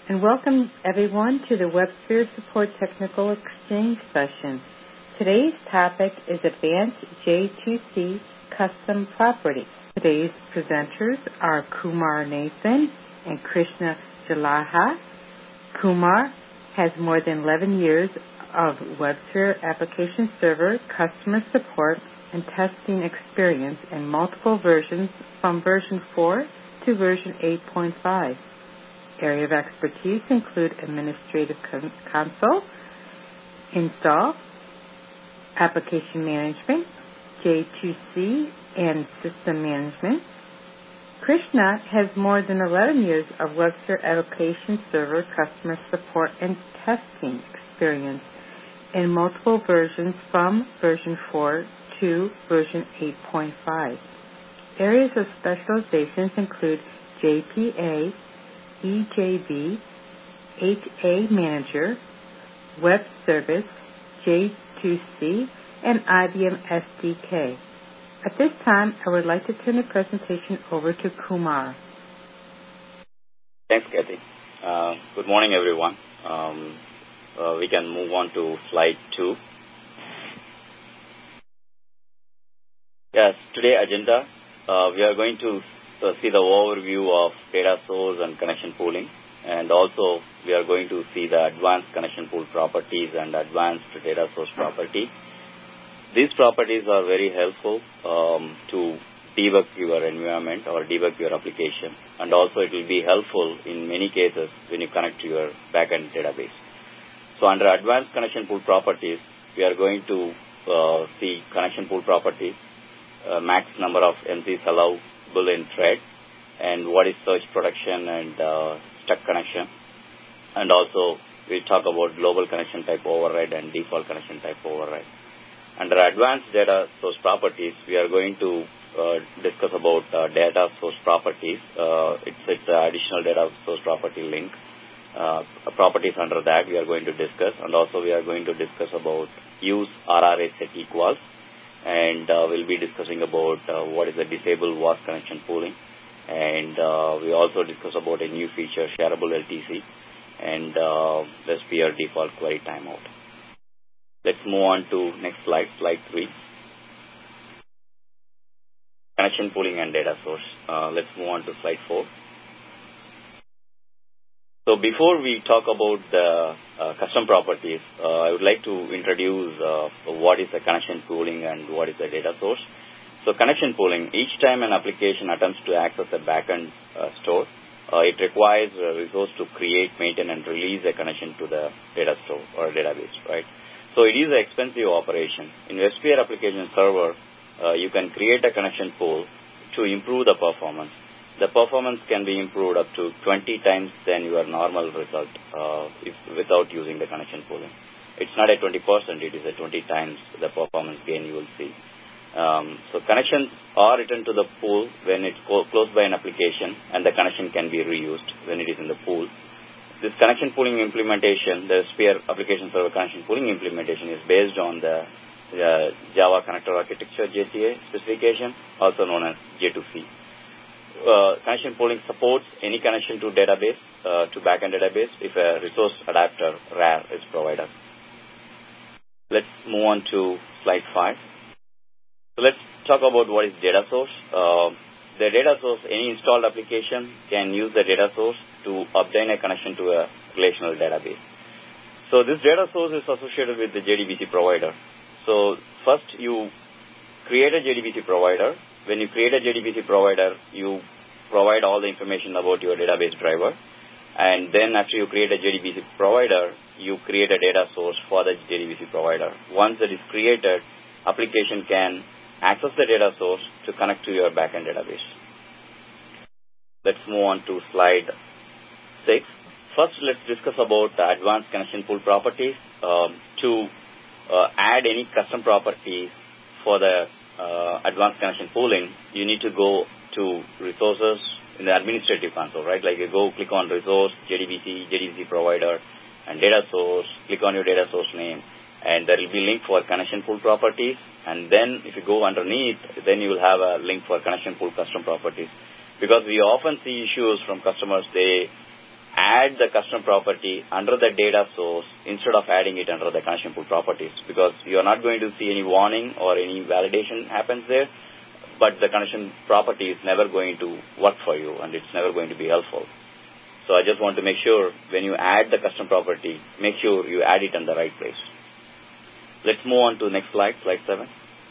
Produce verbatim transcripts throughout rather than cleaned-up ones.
and welcome everyone to the WebSphere Support Technical Exchange session. Today's topic is Advanced J two C Custom Properties. Today's presenters are Kumar Nathan and Krishna Jalaha. Kumar has more than eleven years of WebSphere application server, customer support, and testing experience in multiple versions from version four to version eight point five. Area of expertise include administrative con- console, install, application management, J two C, and system management. Krishna has more than eleven years of WebSphere application server, customer support, and testing experience in multiple versions from version four to version eight point five. Areas of specializations include J P A, E J B, H A Manager, Web Service, J two C, and I B M S D K. At this time, I would like to turn the presentation over to Kumar. Thanks, Kathy. Uh, good morning, everyone. Um, uh, we can move on to slide two. Yes, today's agenda, uh, we are going to uh, see the overview of data source and connection pooling, and also we are going to see the advanced connection pool properties and advanced data source property. These properties are very helpful um, to debug your environment or debug your application, and also it will be helpful in many cases when you connect to your backend database. So under advanced connection pool properties, we are going to uh, see connection pool properties, uh, max number of M Cs allowable in thread, and what is search production and uh, stuck connection. And also we talk about global connection type override and default connection type override. Under advanced data source properties, we are going to uh, discuss about uh, data source properties. Uh, it's it's an additional data source property link. Uh, properties under that we are going to discuss, and also we are going to discuss about use R R A set equals, and uh, we'll be discussing about uh, what is the disabled W A S connection pooling, and uh, we also discuss about a new feature, shareable L T C, and uh, S P R default query timeout. Let's move on to next slide, slide three. Connection pooling and data source. Uh, let's move on to slide four. So before we talk about the uh, custom properties, uh, I would like to introduce uh, what is the connection pooling and what is the data source. So connection pooling, each time an application attempts to access a backend uh, store, uh, it requires a resource to create, maintain, and release a connection to the data store or database, right? So it is an expensive operation. In WebSphere application server, uh, you can create a connection pool to improve the performance. The performance can be improved up to twenty times than your normal result uh, if, without using the connection pooling. It's not a twenty percent, it is a twenty times the performance gain you will see. Um, so connections are returned to the pool when it's co- close by an application, and the connection can be reused when it is in the pool. This connection pooling implementation, the WebSphere application server connection pooling implementation, is based on the uh, Java Connector Architecture J C A specification, also known as J two C. Uh, connection pooling supports any connection to database, uh, to backend database, if a resource adapter R A R is provided. Let's move on to slide five. So let's talk about what is data source. Uh, the data source, any installed application can use the data source to obtain a connection to a relational database. So this data source is associated with the J D B C provider. So first you create a J D B C provider. When you create a J D B C provider, you provide all the information about your database driver. And then after you create a J D B C provider, you create a data source for the J D B C provider. Once that is created, application can access the data source to connect to your backend database. Let's move on to slide six. First, let's discuss about the advanced connection pool properties. Um, to uh, add any custom properties for the uh, advanced connection pooling, you need to go to resources in the administrative console, right? Like you go click on resource, J D B C, J D B C provider, and data source, click on your data source name, and there will be a link for connection pool properties. And then if you go underneath, then you will have a link for connection pool custom properties. Because we often see issues from customers, they add the custom property under the data source instead of adding it under the connection pool properties, because you are not going to see any warning or any validation happens there, but the connection property is never going to work for you and it's never going to be helpful. So I just want to make sure when you add the custom property, make sure you add it in the right place. Let's move on to the next slide, slide seven.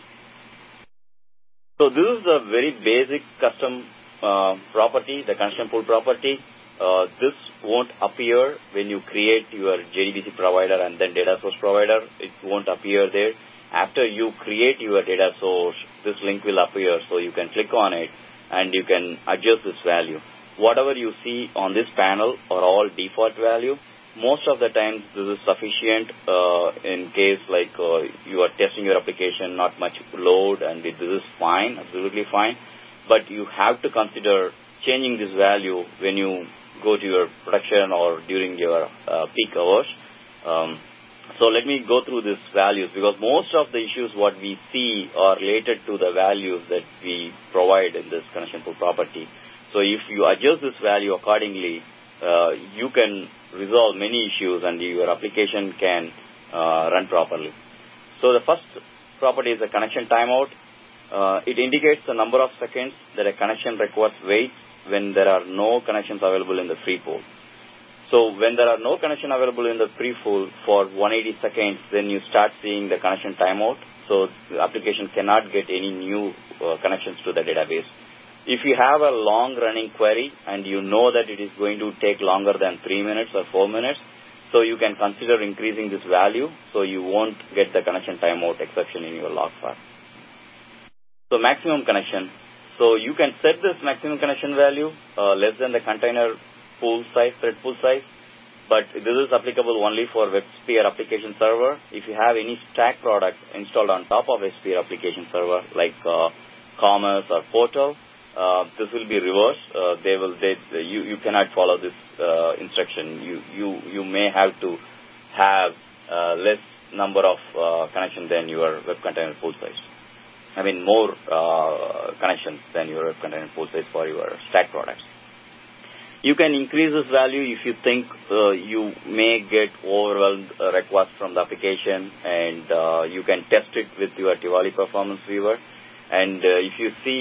So this is a very basic custom uh, property, the connection pool property. Uh, this won't appear when you create your J D B C provider and then data source provider. It won't appear there. After you create your data source, this link will appear, so you can click on it and you can adjust this value. Whatever you see on this panel are all default value. Most of the times this is sufficient uh, in case like uh, you are testing your application, not much load, and this is fine, absolutely fine. But you have to consider changing this value when you go to your production or during your uh, peak hours. Um, so let me go through these values, because most of the issues what we see are related to the values that we provide in this connection pool property. So if you adjust this value accordingly, uh, you can resolve many issues and your application can uh, run properly. So the first property is a connection timeout. Uh, it indicates the number of seconds that a connection request waits when there are no connections available in the free pool. So when there are no connection available in the free pool for one hundred eighty seconds, then you start seeing the connection timeout. So the application cannot get any new uh, connections to the database. If you have a long-running query and you know that it is going to take longer than three minutes or four minutes, so you can consider increasing this value so you won't get the connection timeout exception in your log file. So maximum connection. So you can set this maximum connection value uh, less than the container pool size, thread pool size, but this is applicable only for WebSphere application server. If you have any stack product installed on top of WebSphere application server like uh, Commerce or Portal, Uh, this will be reversed. Uh, they will. They, you you cannot follow this uh, instruction. You you you may have to have uh, less number of uh, connections than your web container pool size. I mean more uh, connections than your web container pool size for your stack products. You can increase this value if you think uh, you may get overwhelmed uh, requests from the application, and uh, you can test it with your Tivoli Performance Viewer. And uh, if you see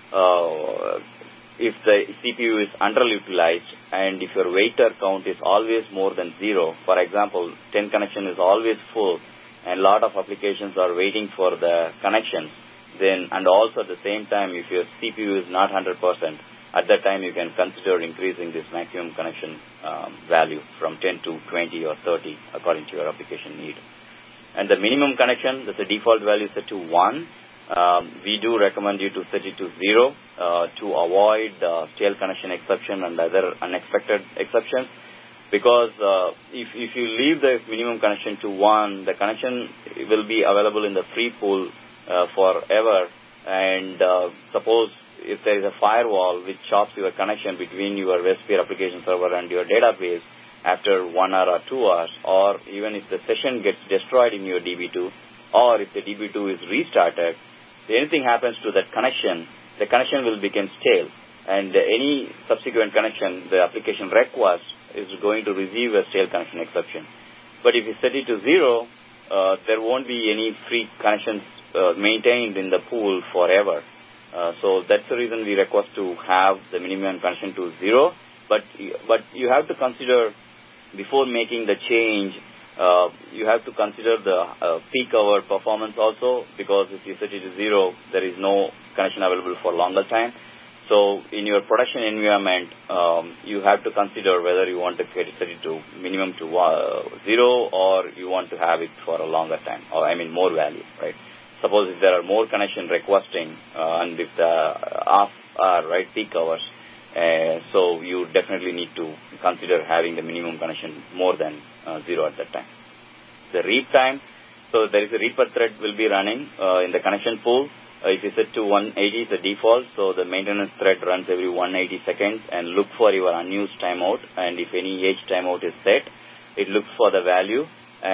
Uh, if the C P U is underutilized and if your waiter count is always more than zero, for example, ten connection is always full and a lot of applications are waiting for the connections, then, and also at the same time, if your C P U is not one hundred percent, at that time you can consider increasing this maximum connection um, value from ten to twenty or thirty according to your application need. And the minimum connection, that's the default value set to one. Um, we do recommend you to set it to zero uh, to avoid uh, stale connection exception and other unexpected exceptions, because uh, if, if you leave the minimum connection to one, the connection will be available in the free pool uh, forever, and uh, suppose if there is a firewall which chops your connection between your WebSphere application server and your database after one hour or two hours, or even if the session gets destroyed in your D B two, or if the D B two is restarted, if anything happens to that connection, the connection will become stale, and any subsequent connection, the application request is going to receive a stale connection exception. But if you set it to zero, uh, there won't be any free connections uh, maintained in the pool forever. Uh, so that's the reason we request to have the minimum connection to zero. But but you have to consider before making the change. Uh, you have to consider the uh, peak hour performance also, because if you set it to zero, there is no connection available for longer time. So in your production environment, um, you have to consider whether you want to set it to minimum to uh, zero, or you want to have it for a longer time, or I mean more value, right? Suppose if there are more connection requesting, uh, and if the off are right peak hours, Uh, so you definitely need to consider having the minimum connection more than uh, zero at that time. The read time, so there is a read per thread will be running uh, in the connection pool. Uh, if you set to one eighty, the default, so the maintenance thread runs every one hundred eighty seconds and look for your unused timeout. And if any age timeout is set, it looks for the value,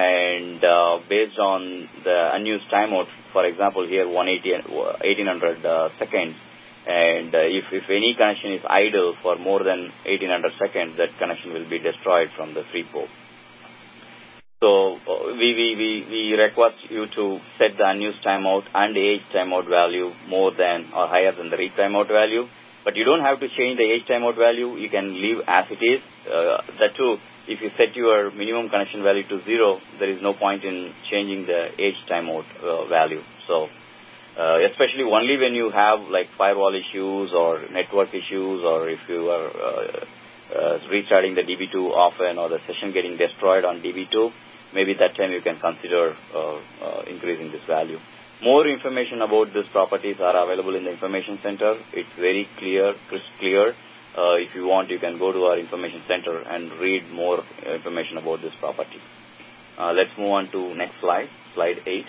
and uh, based on the unused timeout, for example, here one hundred eighty, eighteen hundred uh, seconds, And uh, if, if any connection is idle for more than eighteen hundred seconds, that connection will be destroyed from the free pool. So uh, we, we, we, we request you to set the unused timeout and age timeout value more than or higher than the read timeout value. But you don't have to change the age timeout value. You can leave as it is. Uh, that too, if you set your minimum connection value to zero, there is no point in changing the age timeout uh, value. So uh, especially only when you have like firewall issues or network issues, or if you are uh, uh, restarting the D B two often, or the session getting destroyed on D B two, maybe that time you can consider uh, uh, increasing this value. More information about these properties are available in the information center. It's very clear, crisp clear. Uh, if you want, you can go to our information center and read more information about this property. Uh, let's move on to next slide, slide eight.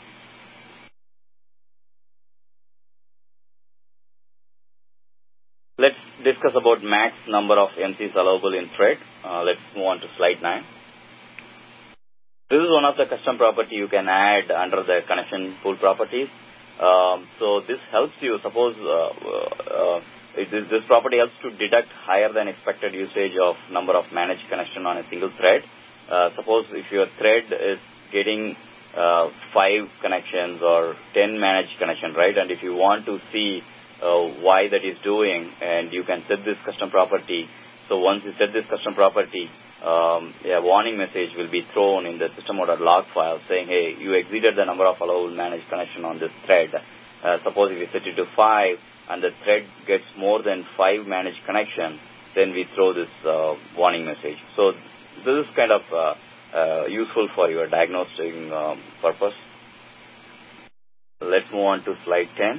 Let's discuss about max number of M Cs allowable in thread. Uh, let's move on to slide nine. This is one of the custom property you can add under the connection pool properties. Um, so this helps you. Suppose uh, uh, it, this, this property helps to deduct higher than expected usage of number of managed connection on a single thread. Uh, suppose if your thread is getting uh, five connections or ten managed connection, right? And if you want to see uh, why that is doing, and you can set this custom property. So once you set this custom property, Um, a warning message will be thrown in the system.log file saying, hey, you exceeded the number of allowable managed connection on this thread. Uh, suppose if you set it to five and the thread gets more than five managed connection, then we throw this uh, warning message. So this is kind of uh, uh, useful for your diagnostic um, purpose. Let's move on to slide ten.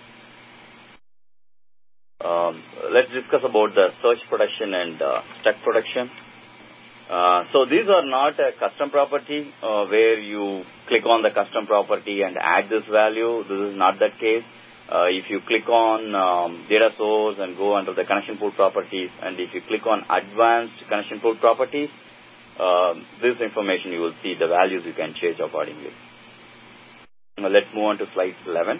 Um, let's discuss about the search production and uh, stack production. Uh, so these are not a custom property uh, where you click on the custom property and add this value. This is not that case. Uh, if you click on um, data source and go under the connection pool properties, and if you click on advanced connection pool properties, uh, this information you will see the values you can change accordingly. Now let's move on to slide eleven.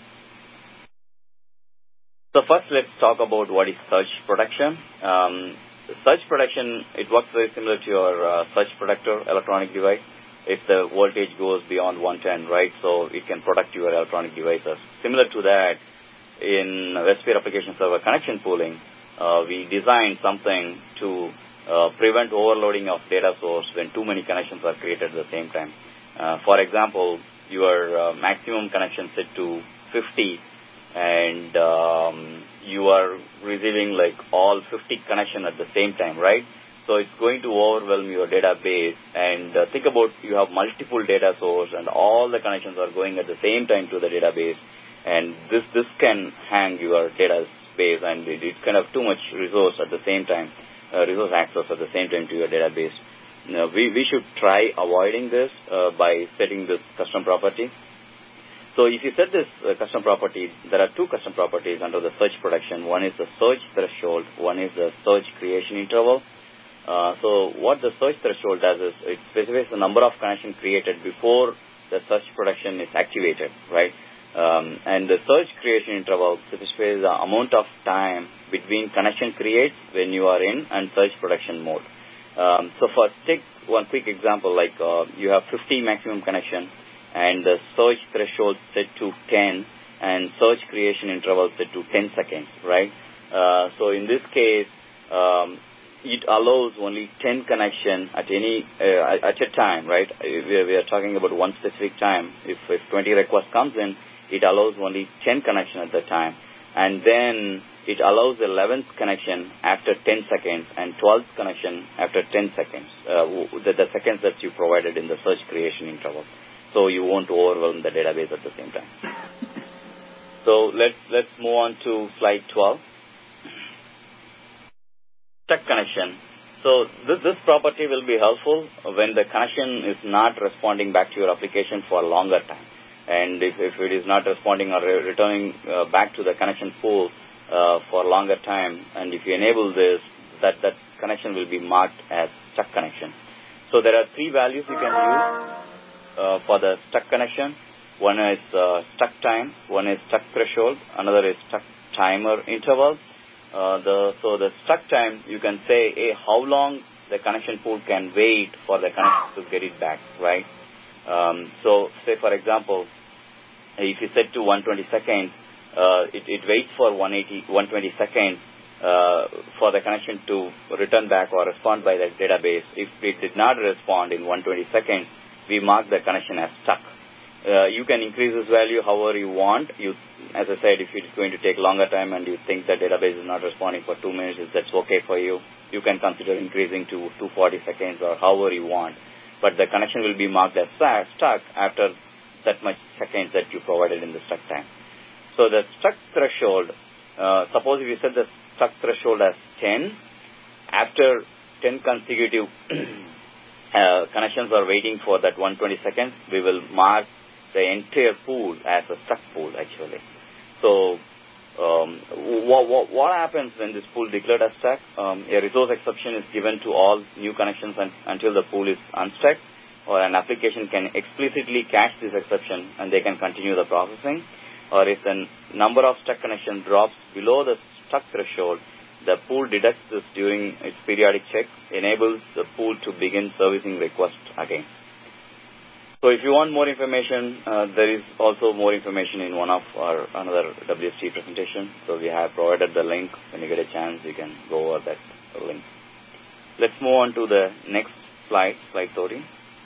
So first let's talk about what is search production. Um, Search production, it works very similar to your uh, search protector electronic device. If the voltage goes beyond one ten, right, so it can protect your electronic devices. Similar to that, in WebSphere application server connection pooling, uh, we designed something to uh, prevent overloading of data source when too many connections are created at the same time. Uh, for example, your uh, maximum connection set to fifty, and um, you are receiving like all fifty connections at the same time, right? So it's going to overwhelm your database. And uh, think about you have multiple data sources and all the connections are going at the same time to the database. And this, this can hang your database, and it, it's kind of too much resource at the same time, uh, resource access at the same time to your database. Now, we, we should try avoiding this uh, by setting this custom property. So if you set this uh, custom property, there are two custom properties under the search production. One is the search threshold. One is the search creation interval. Uh, so what the search threshold does is it specifies the number of connections created before the search production is activated, right? Um, and the search creation interval specifies the amount of time between connection creates when you are in and search production mode. Um, so for take one quick example, like uh, you have fifty maximum connection, and the search threshold set to ten, and search creation interval set to ten seconds, right? Uh, so in this case, um, it allows only ten connection at any uh, at a time, right? We are, we are talking about one specific time. If, if twenty requests comes in, it allows only ten connection at the time, and then it allows the eleventh connection after ten seconds and twelfth connection after ten seconds, uh, the, the seconds that you provided in the search creation interval. So you won't overwhelm the database at the same time. So let's let's move on to slide twelve. Stuck connection. So this, this property will be helpful when the connection is not responding back to your application for a longer time. And if, if it is not responding or re- returning uh, back to the connection pool uh, for a longer time, and if you enable this, that, that connection will be marked as stuck connection. So there are three values you can use uh, for the stuck connection. One is uh, stuck time, one is stuck threshold, another is stuck timer interval. Uh, the, so the stuck time, you can say, hey, how long the connection pool can wait for the connection to get it back, right? Um, so say, for example, if you set to one hundred twenty seconds, uh, it, it waits for one hundred eighty, one hundred twenty seconds uh, for the connection to return back or respond by the database. If it did not respond in one hundred twenty seconds, we mark the connection as stuck. Uh, you can increase this value however you want. You, as I said, if it's going to take longer time and you think the database is not responding for two minutes, if that's okay for you, you can consider increasing to two hundred forty seconds or however you want. But the connection will be marked as stuck after that much seconds that you provided in the stuck time. So the stuck threshold, uh, suppose if you set the stuck threshold as ten, after ten consecutive uh, connections are waiting for that one hundred twenty seconds, we will mark the entire pool as a stuck pool actually. So um, what, what, what happens when this pool declared as stuck? Um, a resource exception is given to all new connections un- until the pool is unstuck, or an application can explicitly catch this exception and they can continue the processing. Or if the number of stuck connections drops below the stuck threshold, the pool deducts this during its periodic check, enables the pool to begin servicing requests again. So if you want more information, uh, there is also more information in one of our another W S T presentation. So we have provided the link. When you get a chance, you can go over that link. Let's move on to the next slide, slide thirty.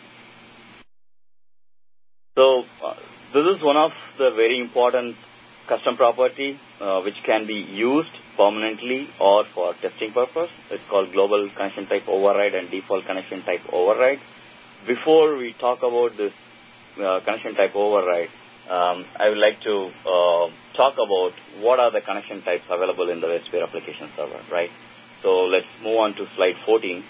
So uh, this is one of the very important custom property uh, which can be used permanently or for testing purpose. It's called global connection type override and default connection type override. Before we talk about this uh, connection type override, um, I would like to uh, talk about what are the connection types available in the WebSphere application server, right? So let's move on to slide fourteen.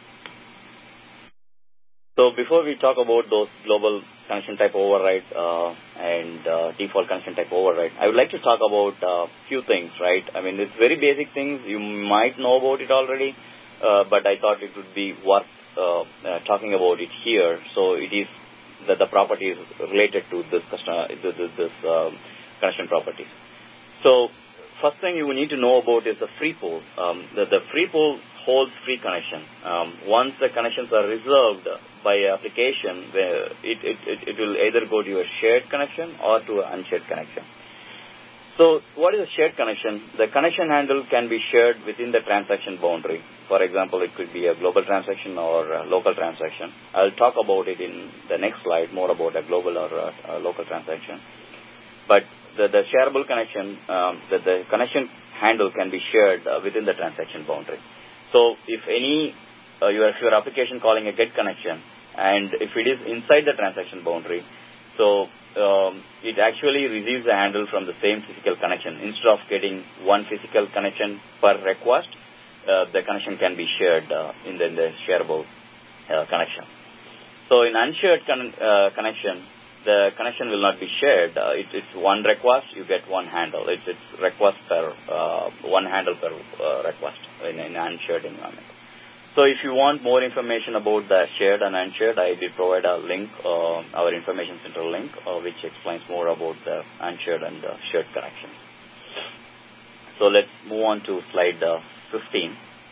So before we talk about those global connection type override uh, and uh, default connection type override, I would like to talk about a uh, few things, right? I mean, it's very basic things. You might know about it already, uh, but I thought it would be worth uh, uh, talking about it here. So it is that the property is related to this, customer, this, this uh, connection properties. So first thing you need to know about is the free pool. Um, the, the free pool holds free connection. Um, once the connections are reserved by application, where it, it, it, it will either go to a shared connection or to an unshared connection. So what is a shared connection? The connection handle can be shared within the transaction boundary. For example, it could be a global transaction or a local transaction. I'll talk about it in the next slide, more about a global or a, a local transaction. But the, the shareable connection, um, the, the connection handle can be shared uh, within the transaction boundary. So if any, uh, your, if your application calling a GET connection, and if it is inside the transaction boundary, so um, it actually receives a handle from the same physical connection. Instead of getting one physical connection per request, uh, the connection can be shared uh, in, the, in the shareable uh, connection. So in unshared con- uh, connection, the connection will not be shared. Uh, it, it's one request, you get one handle. It's, it's request per, uh, one handle per uh, request in an unshared environment. So if you want more information about the shared and unshared, I did provide a link, uh, our information center link, uh, which explains more about the unshared and the shared connections. So let's move on to slide uh, fifteen.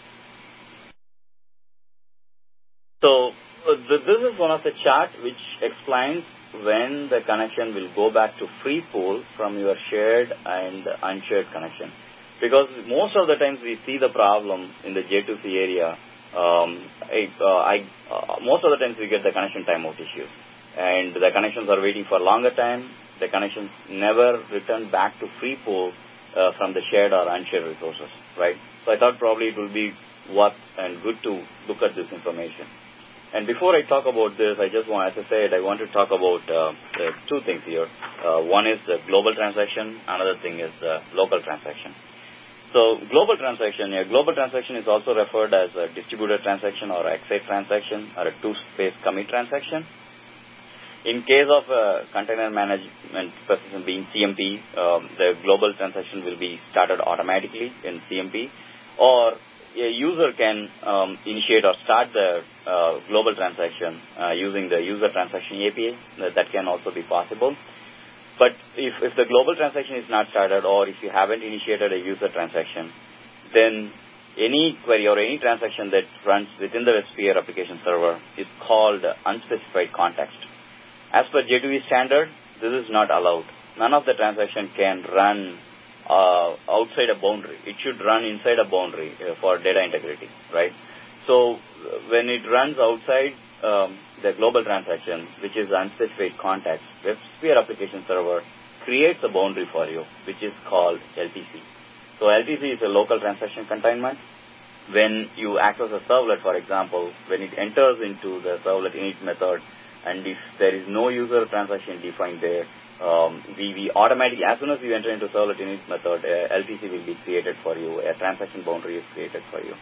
So uh, th- this is one of the chart which explains when the connection will go back to free pool from your shared and unshared connection. Because most of the times we see the problem in the J two C area, um, I, uh, I, uh, most of the times we get the connection timeout issues. And the connections are waiting for a longer time. The connections never return back to free pool uh, from the shared or unshared resources, right? So I thought probably it would be worth and good to look at this information. And before I talk about this, I just want, as I said, I want to talk about uh, uh, two things here. Uh, one is the global transaction. Another thing is the local transaction. So global transaction, a global transaction is also referred as a distributed transaction or X eight transaction or a two-space commit transaction. In case of uh, container management persistent being C M P, um, the global transaction will be started automatically in C M P, or a user can um, initiate or start the uh, global transaction uh, using the user transaction A P I. That, that can also be possible. But if, if the global transaction is not started, or if you haven't initiated a user transaction, then any query or any transaction that runs within the WebSphere application server is called unspecified context. As per J two E standard, this is not allowed. None of the transaction can run uh, outside a boundary. It should run inside a boundary uh, for data integrity, right? So when it runs outside um, the global transaction, which is unspecified context, WebSphere application server creates a boundary for you, which is called L T C. So L T C is a local transaction containment. When you access a servlet, for example, when it enters into the servlet init method, and if there is no user transaction defined there, um, we, we automatically, as soon as you enter into servlet init method, uh, L T C will be created for you. A transaction boundary is created for you.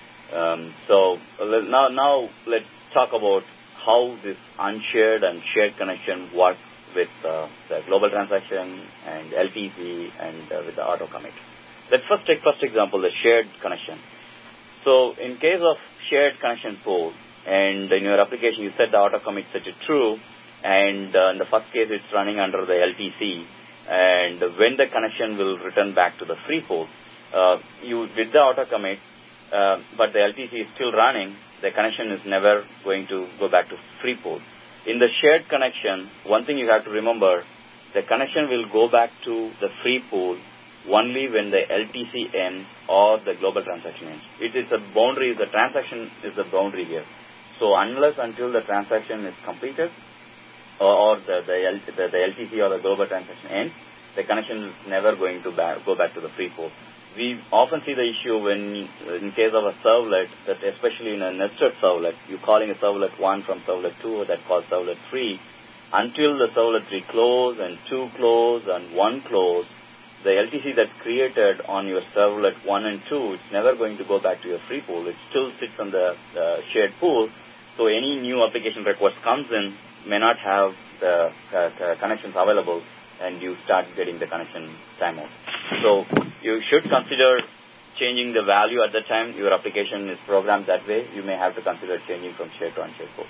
Um, so now, now let's talk about how this unshared and shared connection works with uh, the global transaction and L T C and uh, with the auto commit. Let's first take first example, the shared connection. So in case of shared connection pool, and in your application you set the auto commit set to true, and uh, in the first case it's running under the L T C, and when the connection will return back to the free pool, uh, you did the auto commit, uh, but the L T C is still running, the connection is never going to go back to free pool. In the shared connection, one thing you have to remember, the connection will go back to the free pool only when the L T C ends or the global transaction ends. It is a boundary, the transaction is the boundary here. So unless until the transaction is completed or, or the, the, L, the, the L T C or the global transaction ends, the connection is never going to back, go back to the free pool. We often see the issue when, in case of a servlet, that especially in a nested servlet, you're calling a servlet one from servlet two, that calls servlet three, until the servlet three close and two close and one close, the L T C that's created on your servlet one and two, it's never going to go back to your free pool. It still sits on the uh, shared pool. So any new application request comes in, may not have the uh, connections available, and you start getting the connection timeout. So you should consider changing the value at the time your application is programmed that way. You may have to consider changing from shared to unshared pool.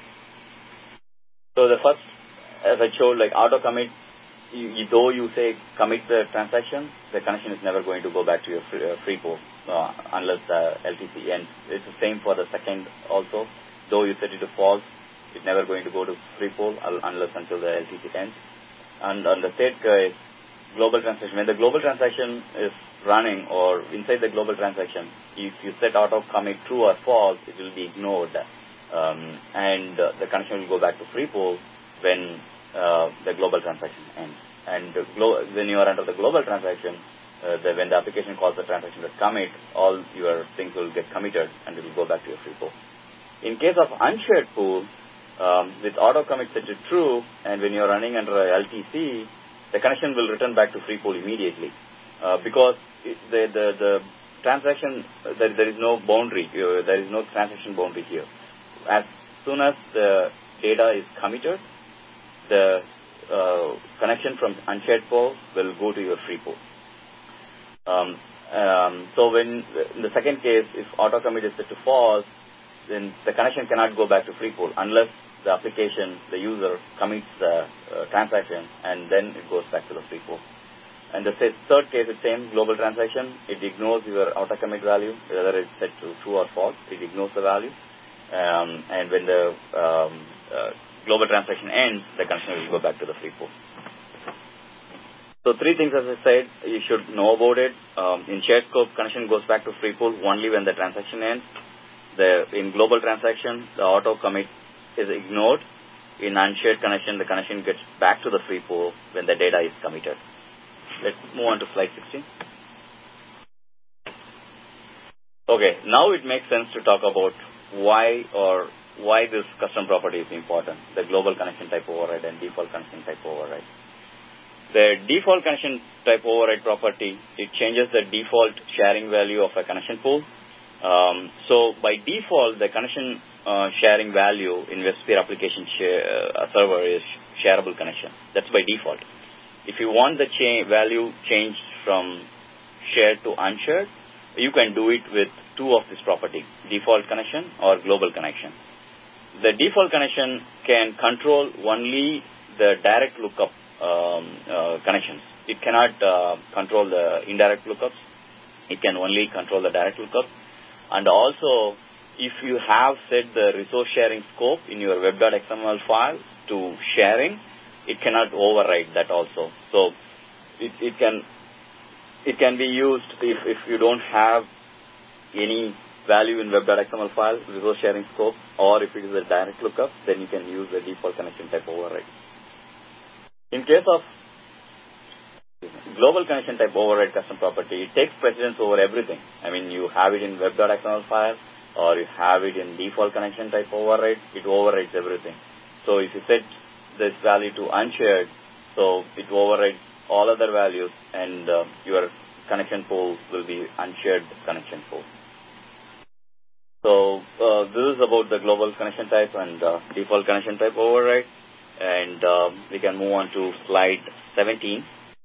So the first, as I showed, like auto commit, You, you, though you say commit the transaction, the connection is never going to go back to your free, uh, free pool uh, unless the L T C ends. It's the same for the second also. Though you set it to false, it's never going to go to free pool unless until the L T C ends. And on the third case, global transaction. When the global transaction is running or inside the global transaction, if you set auto commit true or false, it will be ignored. Um, and uh, the connection will go back to free pool when Uh, the global transaction ends. And uh, glo- when you are under the global transaction, uh, the, when the application calls the transaction to commit, all your things will get committed and it will go back to your free pool. In case of unshared pool, um, with auto commit set to true, and when you are running under a L T C, the connection will return back to free pool immediately uh, because it, the, the, the transaction, uh, there, there is no boundary, uh, there is no transaction boundary here. As soon as the data is committed, the uh, connection from unshared pool will go to your free pool. Um, um, so when in the second case, if auto commit is set to false, then the connection cannot go back to free pool unless the application, the user commits the uh, transaction, and then it goes back to the free pool. And the third case, it's same global transaction. It ignores your auto commit value, whether it's set to true or false. It ignores the value, um, and when the um, uh, global transaction ends, the connection will go back to the free pool. So three things, as I said, you should know about it. Um, in shared scope, connection goes back to free pool only when the transaction ends. The, in global transaction, the auto commit is ignored. In unshared connection, the connection gets back to the free pool when the data is committed. Let's move on to slide sixteen. Okay, now it makes sense to talk about why or why this custom property is important, the global connection type override and default connection type override. The default connection type override property, it changes the default sharing value of a connection pool. Um, so by default, the connection uh, sharing value in WebSphere application share, uh, server is shareable connection. That's by default. If you want the cha- value changed from shared to unshared, you can do it with two of this property, default connection or global connection. The default connection can control only the direct lookup um, uh, connections. It cannot uh, control the indirect lookups. It can only control the direct lookup. And also, if you have set the resource sharing scope in your web.xml file to sharing, it cannot override that also. So it, it can it can be used if, if you don't have any value in web.xml file, resource sharing scope, or if it is a direct lookup, then you can use the default connection type override. In case of global connection type override custom property, it takes precedence over everything. I mean, you have it in web.xml file, or you have it in default connection type override, it overrides everything. So if you set this value to unshared, so it overrides all other values, and uh, your connection pool will be unshared connection pool. So uh, this is about the global connection type and uh, default connection type override. And uh, we can move on to slide seventeen.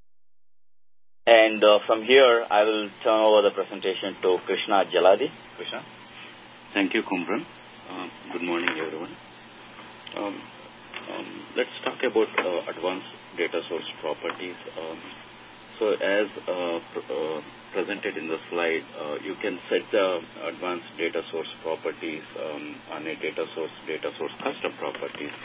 And uh, from here, I will turn over the presentation to Krishna Jaladi. Krishna. Thank you, Kumran. Uh, good morning, everyone. Um, um, let's talk about uh, advanced data source properties. Um, so as uh, pr- uh, presented in the slide, uh, you can set the advanced data source properties um, on a data source, data source custom properties.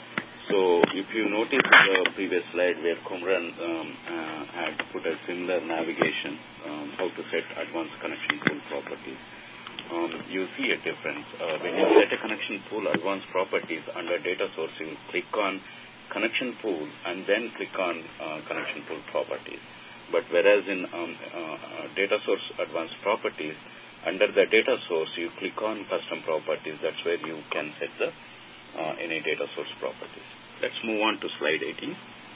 So if you notice the previous slide where Kumran um, uh, had put a similar navigation, um, how to set advanced connection pool properties, um, you see a difference. Uh, when you set a connection pool advanced properties under data source, you click on connection pool and then click on uh, connection pool properties. But whereas in um, uh, data source advanced properties, under the data source, you click on custom properties. That's where you can set the uh, any data source properties. Let's move on to slide eighteen.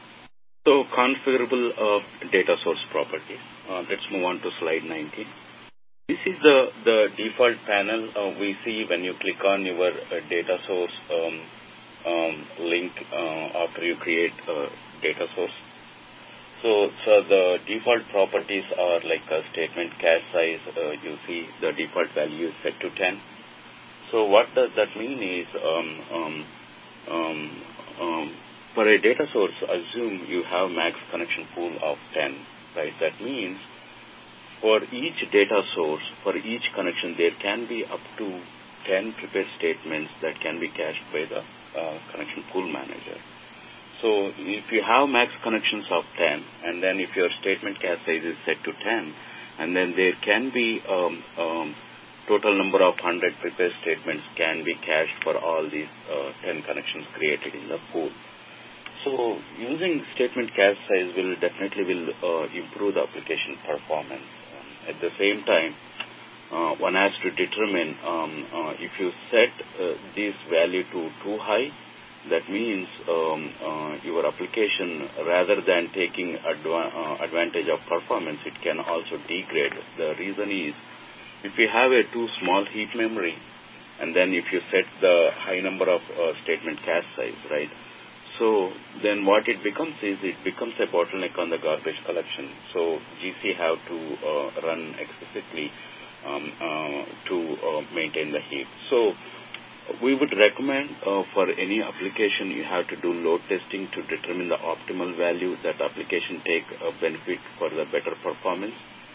So configurable uh, data source properties. Uh, let's move on to slide nineteen. This is the, the default panel uh, we see when you click on your uh, data source um, um, link uh, after you create a data source. So, so the default properties are like a statement cache size. Uh, you see the default value is set to ten. So what does that mean is um, um, um, um, for a data source, assume you have max connection pool of ten, right? That means for each data source, for each connection, there can be up to ten prepared statements that can be cached by the uh, connection pool manager. So if you have max connections of ten, and then if your statement cache size is set to ten, and then there can be um, um, total number of one hundred prepared statements can be cached for all these uh, ten connections created in the pool. So using statement cache size will definitely will uh, improve the application performance. Um, at the same time, uh, one has to determine um, uh, if you set uh, this value to too high, that means um, uh, your application, rather than taking adva- uh, advantage of performance, it can also degrade. The reason is, if you have a too small heap memory, and then if you set the high number of uh, statement cache size, right? So then what it becomes is it becomes a bottleneck on the garbage collection. So G C have to uh, run explicitly um, uh, to uh, maintain the heap. So we would recommend uh, for any application you have to do load testing to determine the optimal value that the application take a benefit for the better performance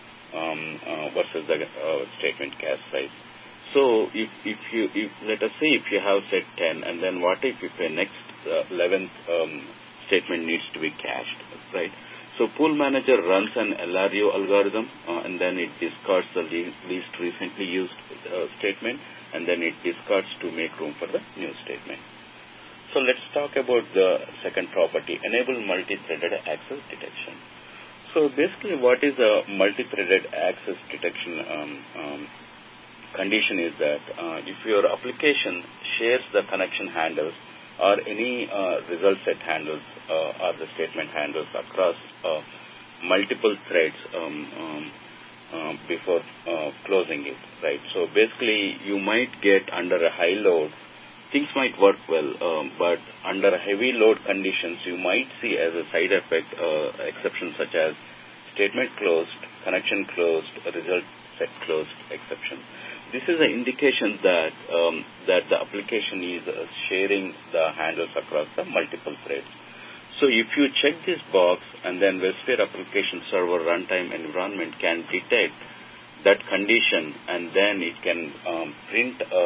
um, uh, versus the uh, statement cache size. So if if you if let us say if you have set ten, and then what if if a next uh, eleventh um, statement needs to be cached, right? So pool manager runs an L R U algorithm, uh, and then it discards the le- least recently used uh, statement, and then it discards to make room for the new statement. So let's talk about the second property, enable multi-threaded access detection. So basically what is a multi-threaded access detection um, um, condition is that uh, if your application shares the connection handles or any uh, result set handles uh, or the statement handles across uh, multiple threads um, um, uh, before uh, closing it, right? So basically you might get under a high load, things might work well, um, but under heavy load conditions you might see as a side effect uh, exceptions such as statement closed, connection closed, result set closed exception. This is an indication that um, that the application is uh, sharing the handles across the multiple threads. So if you check this box, and then WebSphere application server runtime environment can detect that condition, and then it can um, print a,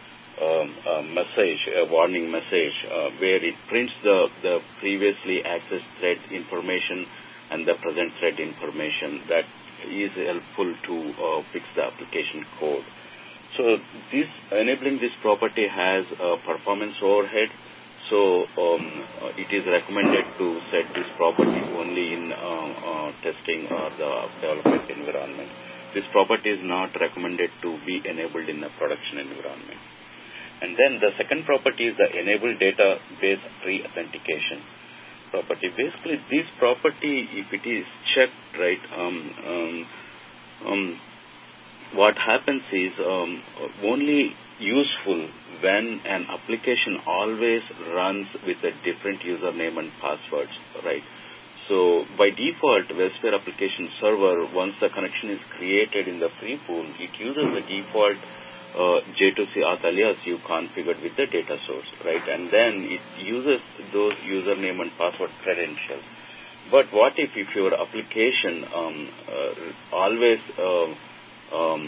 a, a message, a warning message, uh, where it prints the, the previously accessed thread information and the present thread information. That is helpful to uh, fix the application code. So this enabling this property has a performance overhead. So um, uh, it is recommended to set this property only in uh, uh, testing or the development environment. This property is not recommended to be enabled in a production environment. And then the second property is the enable database pre-authentication property. Basically, this property, if it is checked, right, um, um, um, what happens is um, only useful when an application always runs with a different username and passwords, right? So by default, WebSphere application server, once the connection is created in the free pool, it uses the default uh, J two C auth alias you configured with the data source, right? And then it uses those username and password credentials. But what if, if your application um, uh, always uh, um,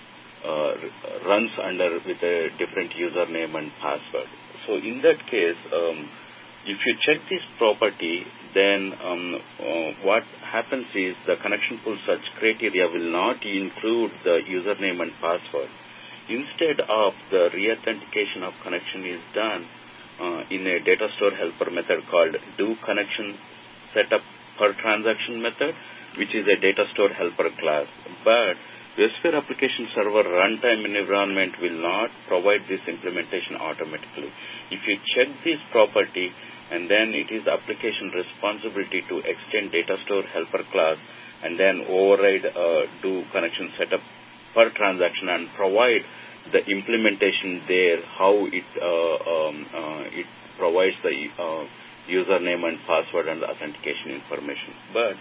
uh, runs under with a different username and password? So in that case, um, if you check this property, then um, uh, what happens is the connection pool search criteria will not include the username and password. Instead of the re-authentication of connection is done uh, in a data store helper method called do connection setup per transaction method, which is a data store helper class. But WebSphere application server runtime environment will not provide this implementation automatically. If you check this property, and then it is application responsibility to extend data store helper class and then override uh, do connection setup per transaction and provide the implementation there, how it uh, um, uh, it provides the uh, username and password and the authentication information. But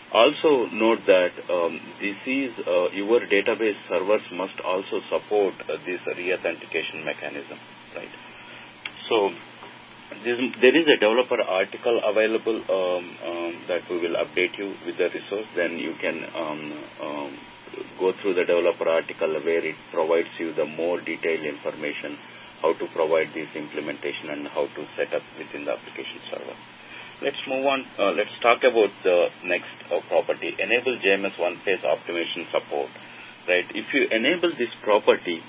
also note that um, this is uh, your database servers must also support uh, this re-authentication mechanism, right? So This, there is a developer article available um, um, that we will update you with the resource. Then you can um, um, go through the developer article where it provides you the more detailed information, how to provide this implementation and how to set up within the application server. Let's move on. Uh, let's talk about the next uh, property, enable J M S one-phase optimization support. Right? If you enable this property,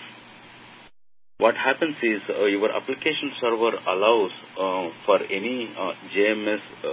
what happens is uh, your application server allows uh, for any uh, J M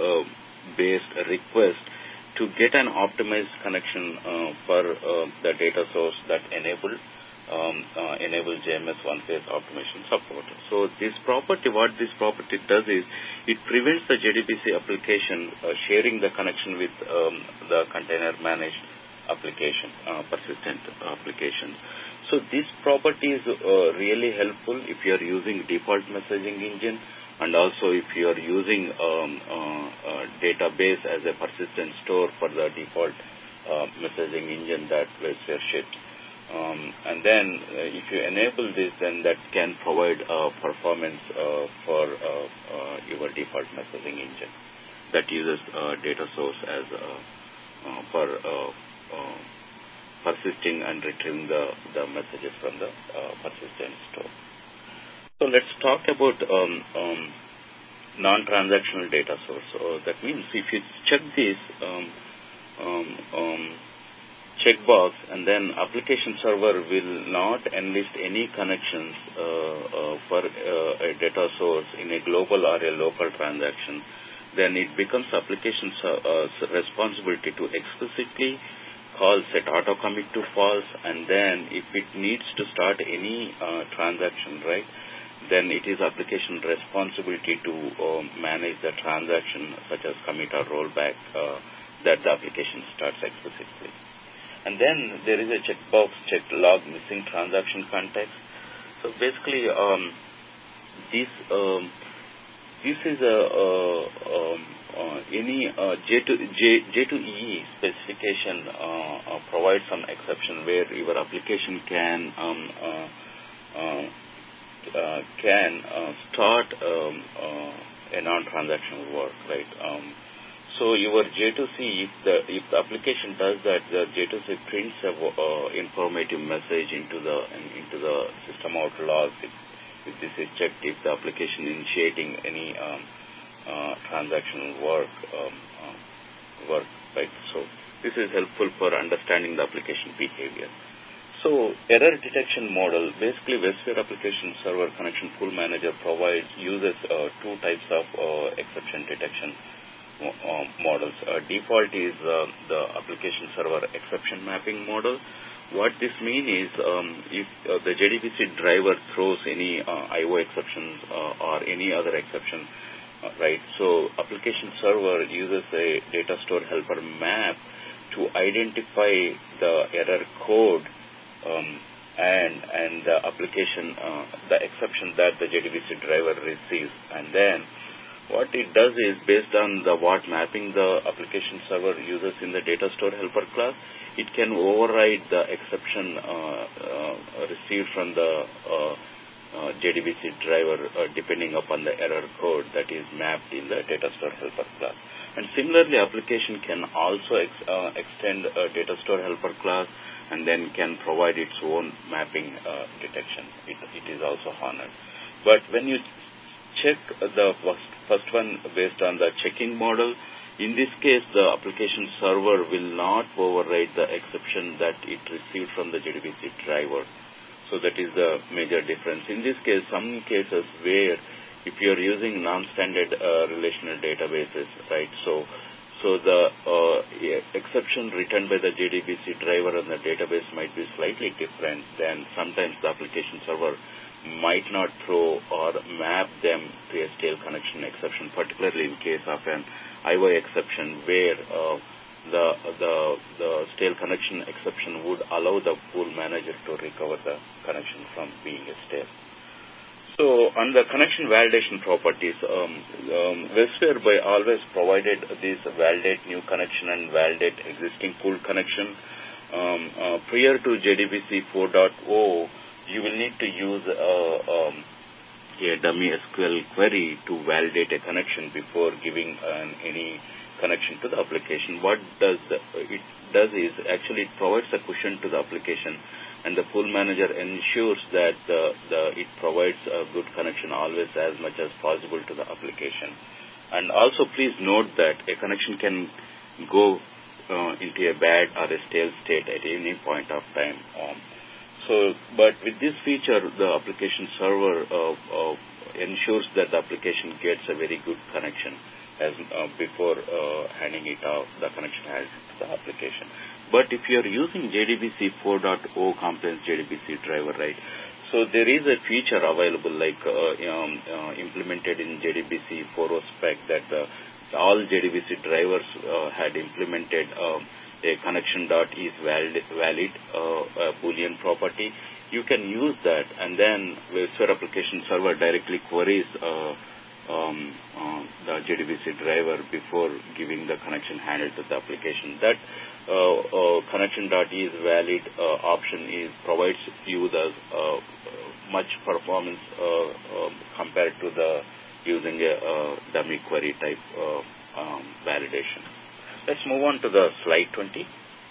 S-based uh, request to get an optimized connection uh, for uh, the data source that enable um, uh, enable J M S one-phase optimization support. So this property, what this property does is it prevents the J D B C application uh, sharing the connection with um, the container managed application, uh, persistent applications. So this property is uh, really helpful if you are using default messaging engine and also if you are using um, uh, uh, database as a persistent store for the default uh, messaging engine that WebSphere ships. Um, and then uh, if you enable this, then that can provide uh, performance uh, for uh, uh, your default messaging engine that uses uh, data source as uh, uh, for uh, uh, persisting and retrieving the, the messages from the uh, persistent store. So let's talk about um, um, non-transactional data source. So that means if you check this um, um, um, checkbox, and then application server will not enlist any connections uh, uh, for uh, a data source in a global or a local transaction, then it becomes application's uh, responsibility to explicitly call set auto commit to false, and then if it needs to start any uh, transaction, right, then it is application responsibility to uh, manage the transaction such as commit or rollback uh, that the application starts explicitly. And then there is a checkbox check log missing transaction context. So basically um, this um, this is a uh, um, uh, any uh, J two E E specification uh, uh, provides some exception where your application can um, uh, uh, uh, can uh, start um, uh, a non-transactional work, right? Um, so your J two C, if the if the application does that, the J two C prints a uh, informative message into the into the system out logs. If, if this is checked, if the application initiating any um, uh, transactional work um, uh, work, right? So this is helpful for understanding the application behavior. So error detection model, basically WebSphere Application Server Connection Pool Manager provides uses uh, two types of uh, exception detection uh, models. Uh, default is uh, the application server exception mapping model. What this means is um, if uh, the J D B C driver throws any uh, I O exceptions uh, or any other exception, uh, right? So application server uses a data store helper map to identify the error code Um, and and the application, uh, the exception that the J D B C driver receives, and then what it does is based on the what mapping the application server uses in the data store helper class, it can override the exception uh, uh, received from the uh, uh, J D B C driver uh, depending upon the error code that is mapped in the data store helper class. And similarly, application can also ex, uh, extend a data store helper class and then can provide its own mapping uh, detection. It, it is also honored. But when you check the first, first one based on the checking model, in this case, the application server will not override the exception that it received from the J D B C driver. So that is the major difference. In this case, some cases where if you are using non-standard uh, relational databases, right, so So the uh, exception returned by the J D B C driver and the database might be slightly different. Then sometimes the application server might not throw or map them to a stale connection exception, particularly in case of an I O exception where uh, the, the, the stale connection exception would allow the pool manager to recover the connection from being a stale. So on the connection validation properties, um, um, WebSphere by always provided this validate new connection and validate existing pool connection. Um, uh, prior to J D B C four point oh, you will need to use uh, um, a dummy S Q L query to validate a connection before giving um, any connection to the application. What does the, it does is actually it provides a cushion to the application, and the pool manager ensures that the, the, it provides a good connection always as much as possible to the application. And also please note that a connection can go uh, into a bad or a stale state at any point of time. Um, so, but with this feature, the application server uh, uh, ensures that the application gets a very good connection as uh, before uh, handing it off, the connection has to the application. But if you are using J D B C four point oh compliance J D B C driver, right, so there is a feature available like uh, um, uh, implemented in J D B C four point oh spec that uh, all J D B C drivers uh, had implemented uh, a connection dot is valid, valid uh, a Boolean property. You can use that, and then WebSphere Application Server directly queries uh, um, uh, the J D B C driver before giving the connection handle to the application. That Uh, uh, connection dot is valid uh, option is provides you the uh, much performance uh, uh, compared to the using a uh, dummy query type uh, um, validation. Let's move on to the slide twenty.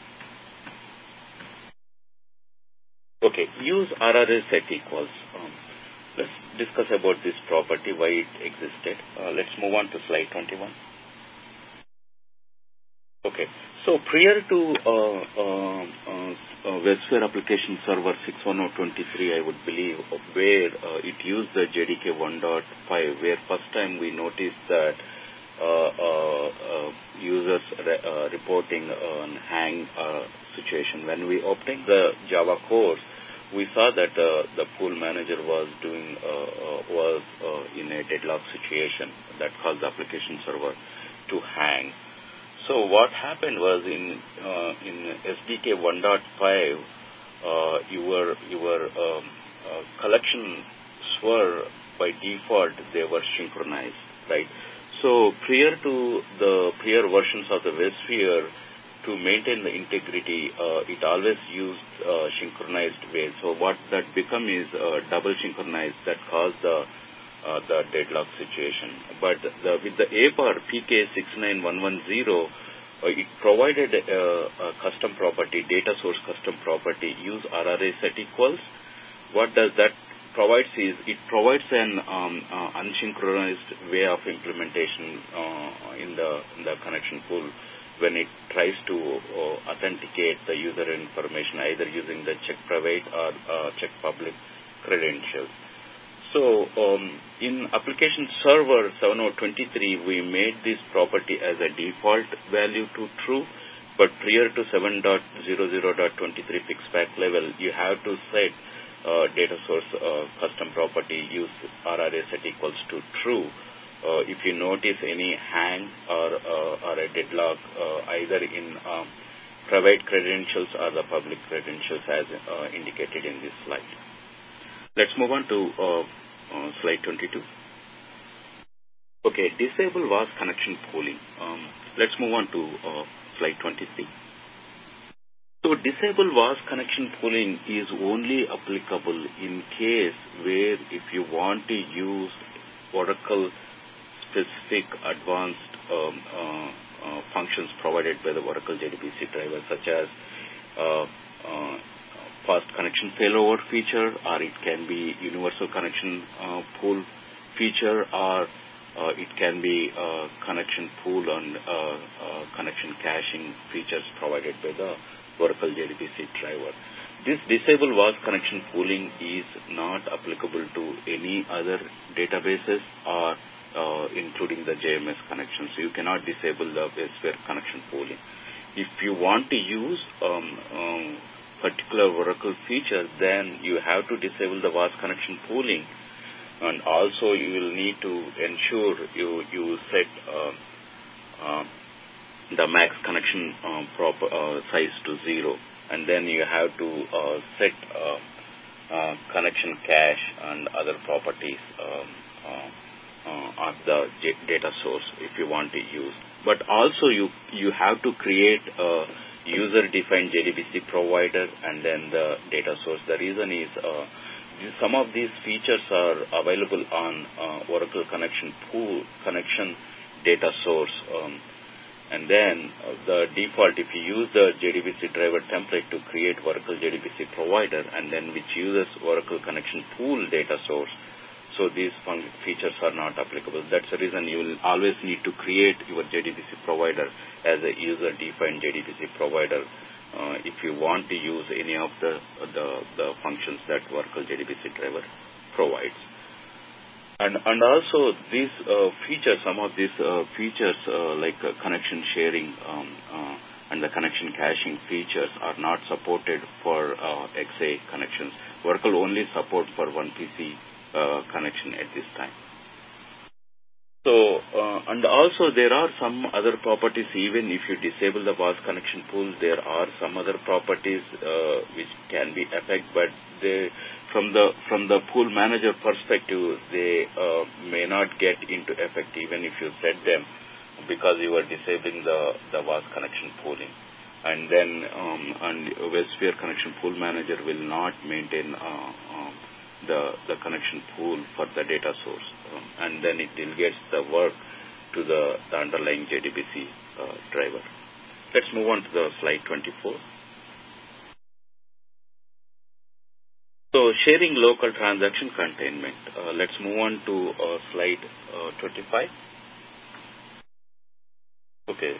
Okay, use R R S set equals. Um, let's discuss about this property, why it existed. Uh, let's move on to slide twenty-one. Okay. So prior to uh, uh, uh, WebSphere Application Server six one zero two three, I would believe, where uh, it used the J D K one point five, where first time we noticed that uh, uh, uh, users re uh, reporting an hang uh, situation. When we obtained the Java course, we saw that uh, the pool manager was doing uh, uh, was uh, in a deadlock situation that caused the application server to hang. So what happened was in uh, in S D K one point five, uh, your your um, uh, collections were by default they were synchronized, right? So prior to the prior versions of the WebSphere, to maintain the integrity, uh, it always used uh, synchronized way. So what that become is uh, double synchronized that caused the uh, the deadlock situation. But the, with the A P A R P K six nine one one zero, uh, it provided a, a custom property, data source custom property, use R R A set equals. What does that provides is it provides an um, uh, unsynchronized way of implementation uh, in the in the connection pool when it tries to uh, authenticate the user information either using the check private or uh, check public credentials. So um, in application server seven oh twenty-three, we made this property as a default value to true, but prior to seven point zero zero point twenty-three fixpack level, you have to set Uh, data source uh, custom property use R R A set equals to true. Uh, if you notice any hang or uh, or a deadlock uh, either in um, private credentials or the public credentials as uh, indicated in this slide. Let's move on to uh, uh, slide twenty-two. Okay, disable V A S connection pooling. Um, let's move on to uh, slide twenty-three. So disable V A S connection pooling is only applicable in case where if you want to use Oracle specific advanced um, uh, uh, functions provided by the Oracle J D B C driver, such as uh, uh, fast connection failover feature, or it can be universal connection uh, pool feature, or uh, it can be uh, connection pool and uh, uh, connection caching features provided by the Oracle J D B C driver. This disable V A S connection pooling is not applicable to any other databases or uh, including the J M S connections. So you cannot disable the VSphere connection pooling. If you want to use um, um, particular Oracle feature, then you have to disable the V A S connection pooling, and also you will need to ensure you you set uh, uh, the max connection uh, proper, uh, size to zero, and then you have to uh, set uh, uh, connection cache and other properties um, uh, uh, of the data source if you want to use. But also you you have to create a user-defined J D B C provider and then the data source. The reason is uh, some of these features are available on uh, Oracle connection pool connection data source. Um, And then uh, the default, if you use the J D B C driver template to create Oracle J D B C provider, and then which uses Oracle connection pool data source, so these features are not applicable. That's the reason you will always need to create your J D B C provider as a user-defined J D B C provider uh, if you want to use any of the, the, the functions that Oracle J D B C driver provides. And and also these uh, features, some of these uh, features uh, like uh, connection sharing um, uh, and the connection caching features are not supported for uh, X A connections. Oracle only support for one P C uh, connection at this time. So uh, and also there are some other properties. Even if you disable the V A S connection pool, there are some other properties uh, which can be affected, but they From the from the pool manager perspective, they uh, may not get into effect even if you set them, because you are disabling the the V A S connection pooling, and then um, and VSphere connection pool manager will not maintain uh, uh, the the connection pool for the data source, um, and then it delegates the work to the, the underlying J D B C uh, driver. Let's move on to the slide twenty-four. So sharing local transaction containment. Uh, let's move on to uh, slide uh, twenty-five. Okay.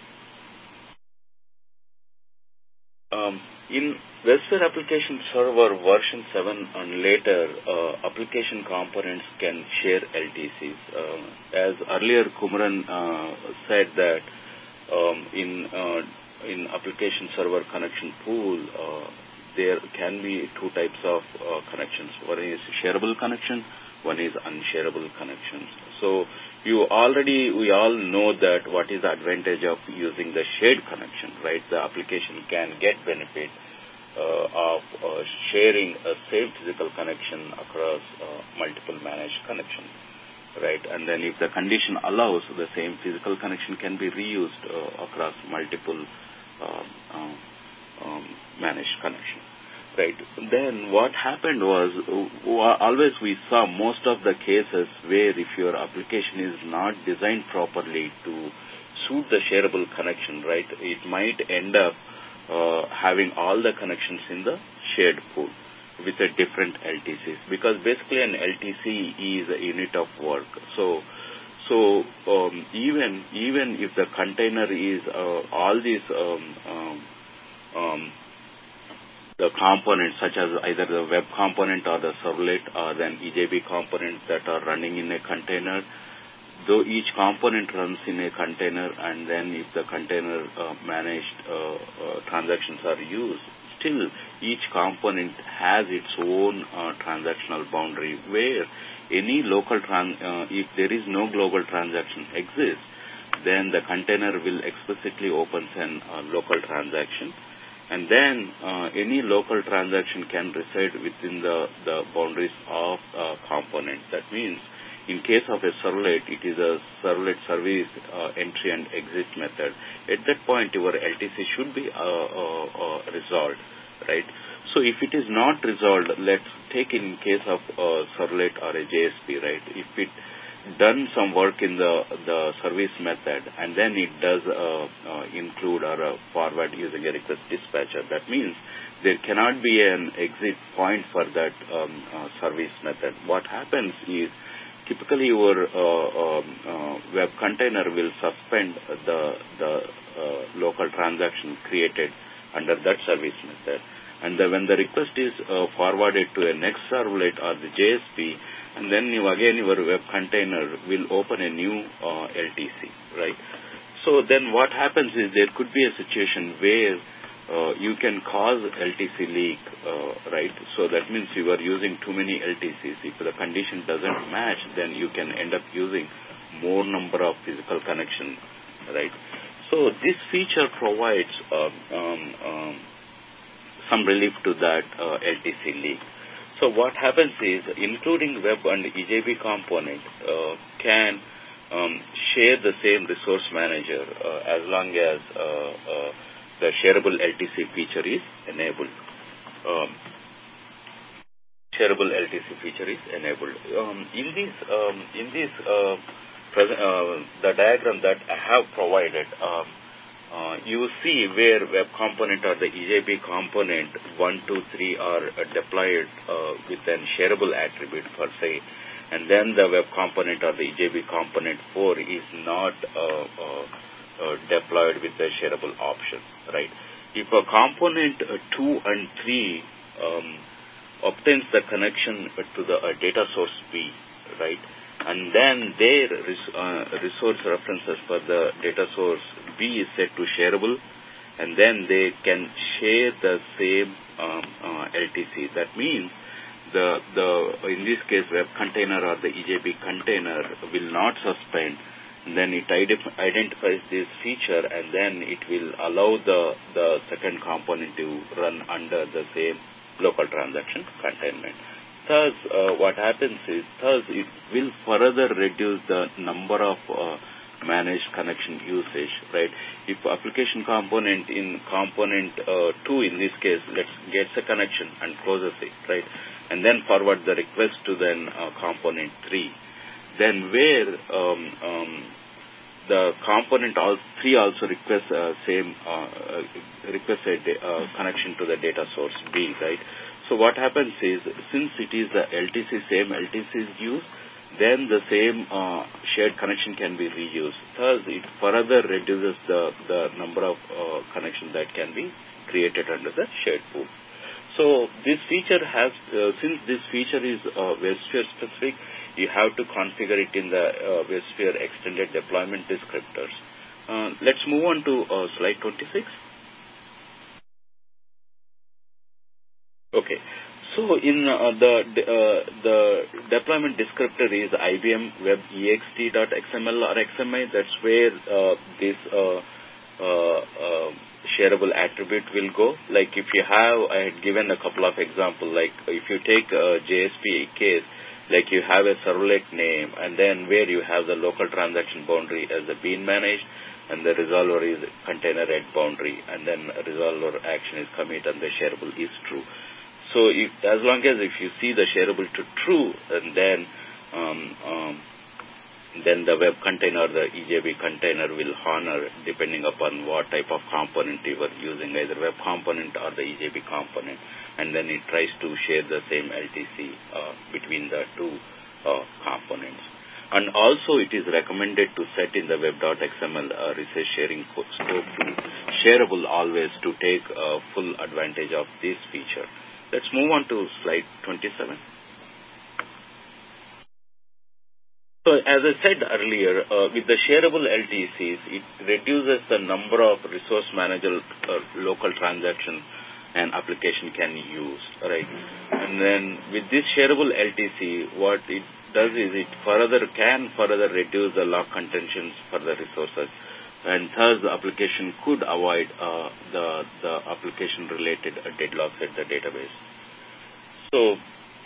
Um, in VSphere application server version seven and later, uh, application components can share L T Cs. Uh, as earlier Kumaran uh, said that um, in uh, in application server connection pool, uh, there can be two types of uh, connections. One is shareable connection, one is unshareable connections. So you already, we all know that what is the advantage of using the shared connection, right? The application can get benefit uh, of uh, sharing a same physical connection across uh, multiple managed connections, right? And then if the condition allows, the same physical connection can be reused uh, across multiple uh, uh, um, managed connection. right? Then what happened was, always we saw most of the cases where if your application is not designed properly to suit the shareable connection, right, it might end up uh, having all the connections in the shared pool with a different L T Cs, because basically an L T C is a unit of work. So, so um, even even if the container is uh, all these um, um, um, the components, such as either the web component or the servlet or then E J B components that are running in a container, though each component runs in a container, and then if the container uh, managed uh, uh, transactions are used, still each component has its own uh, transactional boundary, where any local, tran- uh, if there is no global transaction exists, then the container will explicitly open an uh, local transaction. And then uh, any local transaction can reside within the, the boundaries of uh, components. That means in case of a servlet, it is a servlet service uh, entry and exit method. At that point, your L T C should be uh, uh, uh, resolved, right? So if it is not resolved, let's take in case of a servlet or a J S P, right? If it done some work in the, the service method, and then it does uh, uh, include or uh, forward using a request dispatcher. That means there cannot be an exit point for that um, uh, service method. What happens is typically your uh, um, uh, web container will suspend the, the uh, local transaction created under that service method. And the, when the request is uh, forwarded to a next servlet or the J S P, and then you, again your web container will open a new uh, L T C, right? So then what happens is there could be a situation where uh, you can cause L T C leak, uh, right? So that means you are using too many L T Cs. If the condition doesn't match, then you can end up using more number of physical connections, right? So this feature provides uh, um, um, some relief to that uh, L T C leak. So what happens is, including web and E J B component uh, can um, share the same resource manager uh, as long as uh, uh, the shareable L T C feature is enabled. Um, shareable L T C feature is enabled. Um, in this, um, in this uh, present, uh, the diagram that I have provided, um, Uh, you see where web component or the E J B component one, two, three are uh, deployed uh, with a shareable attribute per se, and then the web component or the E J B component four is not uh, uh, uh, deployed with the shareable option, right? If a component uh, two and three um, obtains the connection to the uh, data source B, right? And then their res, uh, resource references for the data source B is set to shareable, and then they can share the same um, uh, L T C. That means the the in this case web container or the E J B container will not suspend. And then it ident- identifies this feature, and then it will allow the the second component to run under the same local transaction containment. Thus, uh, what happens is, thus it will further reduce the number of uh, managed connection usage, right? If application component in component uh, two, in this case, let's gets a connection and closes it, right? And then forward the request to then uh, component three. Then where um, um, the component all three also requests uh, same uh, request a uh, connection to the data source B, right? So what happens is, since it is the L T C, same L T C is used, then the same uh, shared connection can be reused. Thus, it further reduces the, the number of uh, connections that can be created under the shared pool. So this feature has, uh, since this feature is uh, WebSphere specific, you have to configure it in the uh, WebSphere extended deployment descriptors. Uh, let's move on to uh, slide twenty-six. Okay, so in uh, the uh, the deployment descriptor is I B M Web E X T dot X M L or X M I. That's where uh, this uh, uh, uh, shareable attribute will go. Like if you have, I had given a couple of examples. Like if you take a J S P case, like you have a servlet name, and then where you have the local transaction boundary as the being managed, and the resolver is container at boundary, and then resolver action is commit and the shareable is true. so if, as long as if you see the shareable to true, and then um, um, then the web container, the E J B container will honor depending upon what type of component you were using, either web component or the E J B component, and then it tries to share the same L T C uh, between the two uh, components. And also it is recommended to set in the web.xml uh, resource sharing scope to shareable always to take uh, full advantage of this feature. Let's move on to slide twenty-seven. So as I said earlier, uh, with the shareable L T Cs, it reduces the number of resource manager uh, local transactions an application can use, right? And then with this shareable L T C, what it does is it further can further reduce the lock contentions for the resources, and thus the application could avoid uh, the the application related deadlocks at the database. So.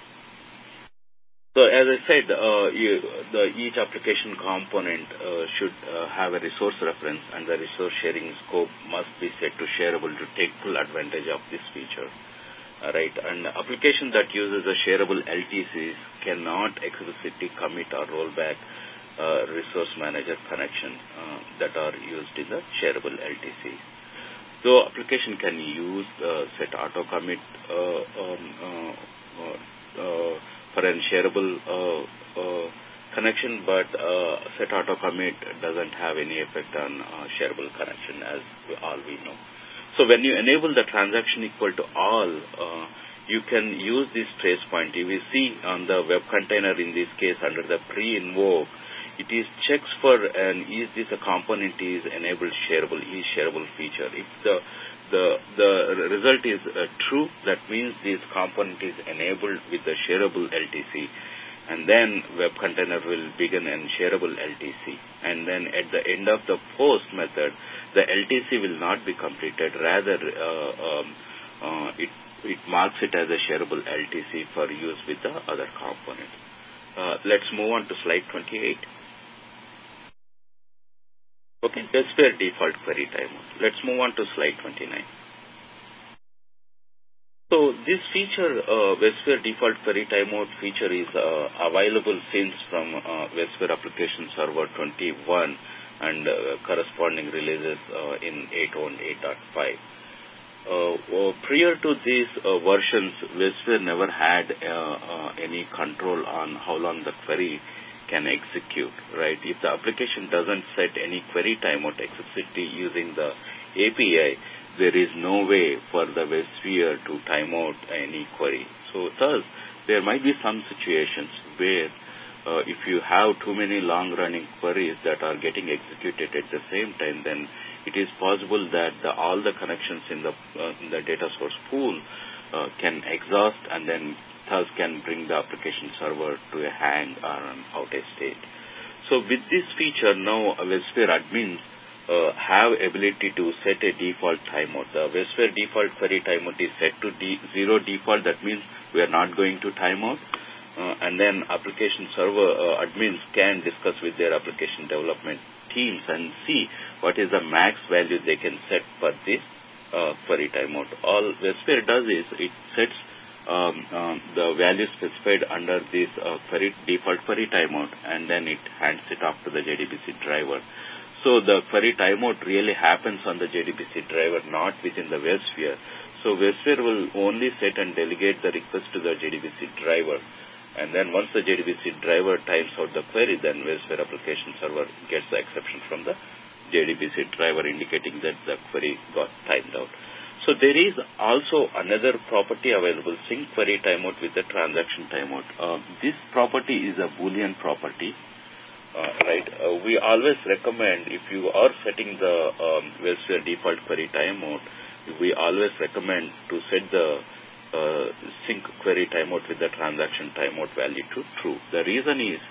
So as I said, uh, you, the, each application component uh, should uh, have a resource reference, and the resource sharing scope must be set to shareable to take full advantage of this feature. Uh, right, and application that uses a shareable L T Cs cannot explicitly commit or roll back uh, resource manager connection uh, that are used in the shareable L T Cs. So application can use uh, set auto commit uh, um, uh, uh, uh, for a shareable uh, uh, connection, but uh, set auto commit doesn't have any effect on uh, shareable connection, as we, all we know. So when you enable the transaction equal to all, uh, you can use this trace point. You will see on the web container in this case under the pre-invoke, it is checks for an is this a component is enabled shareable, is shareable feature. If the The, the result is uh, true, that means this component is enabled with the shareable L T C, and then web container will begin an shareable L T C. And then at the end of the post method, the L T C will not be completed, rather uh, um, uh, it, it marks it as a shareable L T C for use with the other component. Uh, let's move on to slide twenty-eight. Okay, WebSphere default query timeout. Let's move on to slide twenty-nine. So this feature, uh, WebSphere default query timeout feature is uh, available since from uh, WebSphere application server twenty-one and uh, corresponding releases uh, in eight point one eight point five. Uh, uh, prior to these uh, versions, WebSphere never had uh, uh, any control on how long the query can execute, right? If the application doesn't set any query timeout explicitly using the A P I, there is no way for the WebSphere to time out any query. So thus, there might be some situations where uh, if you have too many long-running queries that are getting executed at the same time, then it is possible that the, all the connections in the, uh, in the data source pool uh, can exhaust, and then thus can bring the application server to a hang or an outage state. So with this feature, now WebSphere admins uh, have ability to set a default timeout. The WebSphere default query timeout is set to de zero default. That means we are not going to timeout. Uh, and then application server uh, admins can discuss with their application development teams and see what is the max value they can set for this uh, query timeout. All WebSphere does is it sets Um, um, the value specified under this uh, query, default query timeout, and then it hands it off to the J D B C driver. So the query timeout really happens on the J D B C driver, not within the WebSphere. So WebSphere will only set and delegate the request to the J D B C driver. And then once the J D B C driver times out the query, then WebSphere application server gets the exception from the J D B C driver, indicating that the query got timed out. So there is also another property available, sync query timeout with the transaction timeout. Uh, this property is a Boolean property, uh, right? Uh, we always recommend, if you are setting the um, WebSphere default query timeout, we always recommend to set the uh, sync query timeout with the transaction timeout value to true. The reason is,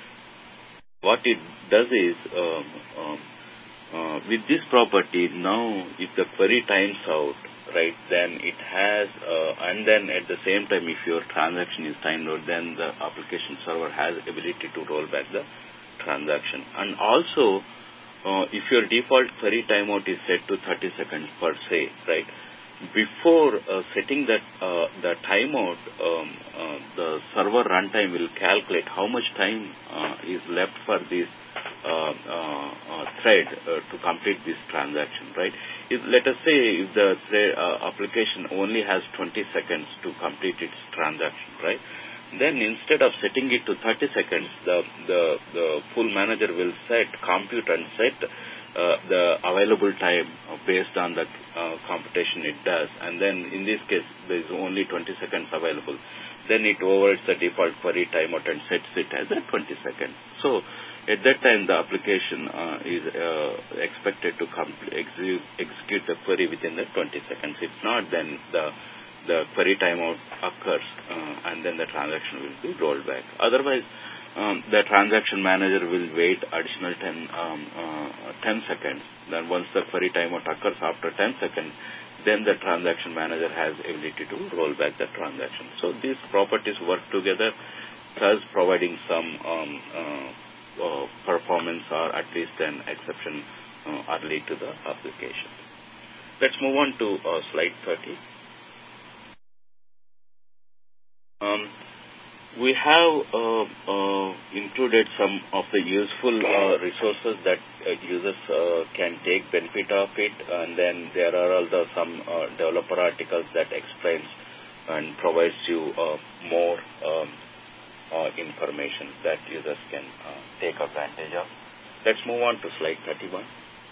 what it does is, um, um, Uh, with this property, now if the query times out, right, then it has, uh, and then at the same time, if your transaction is timed out, then the application server has ability to roll back the transaction. And also, uh, if your default query timeout is set to thirty seconds per se, right, before uh, setting that uh, the timeout, um, uh, the server runtime will calculate how much time uh, is left for this uh, uh, uh, thread uh, to complete this transaction, right? If, let us say if the thread, uh, application only has twenty seconds to complete its transaction, right? Then instead of setting it to thirty seconds, the, the, the pool manager will set, compute and set uh, the available time based on the uh, computation it does. And then in this case, there is only twenty seconds available. Then it overrides the default query timeout and sets it as a twenty seconds. So at that time, the application uh, is uh, expected to complete, execute, execute the query within the twenty seconds. If not, then the the query timeout occurs uh, and then the transaction will be rolled back. Otherwise, um, the transaction manager will wait additional ten, um, uh, ten seconds. Then once the query timeout occurs after ten seconds, then the transaction manager has ability to roll back the transaction. So these properties work together, thus providing some um, uh, uh, performance or at least an exception uh, early to the application. Let's move on to uh, slide thirty. Um, we have uh, uh, included some of the useful uh, resources that uh, users uh, can take benefit of it, and then there are also some uh, developer articles that explains and provides you uh, more um, uh, information that users can uh, take advantage of. Let's move on to slide thirty-one.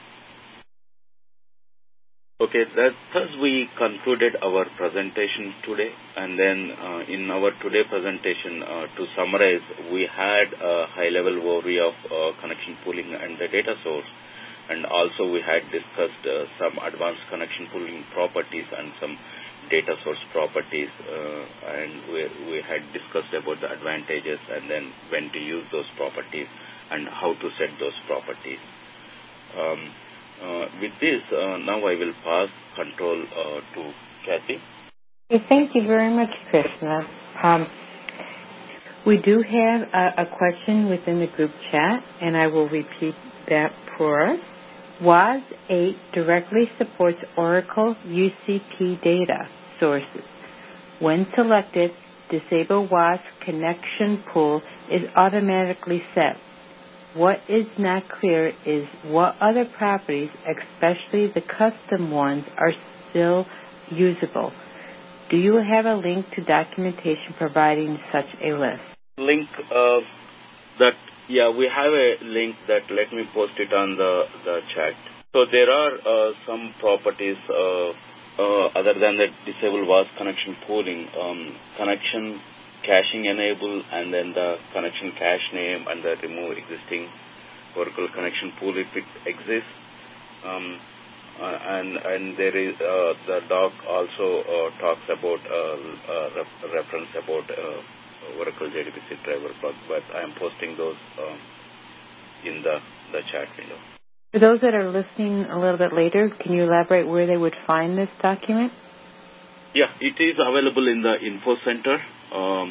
Okay, that, thus we concluded our presentation today, and then uh, in our today presentation, uh, to summarize, we had a high-level overview of uh, connection pooling and the data source, and also we had discussed uh, some advanced connection pooling properties and some data source properties, uh, and we, we had discussed about the advantages and then when to use those properties and how to set those properties. Um, Uh, with this, uh, now I will pass control uh, to Kathy. Okay, thank you very much, Krishna. Um, we do have a, a question within the group chat, and I will repeat that for us. W A S eight directly supports Oracle U C P data sources. When selected, Disable W A S Connection Pool is automatically set. What is not clear is what other properties, especially the custom ones, are still usable. Do you have a link to documentation providing such a list? Link uh, that, yeah, we have a link that let me post it on the, the chat. So there are uh, some properties uh, uh, other than the disable W A S connection pooling, um, connection caching enable, and then the connection cache name and the remove existing Oracle connection pool if it exists. Um, uh, and and there is uh, the doc also uh, talks about uh, uh, ref- reference about uh, Oracle J D B C driver bug, but I am posting those um, in the, the chat window. For those that are listening a little bit later, can you elaborate where they would find this document? Yeah, it is available in the info center. Um,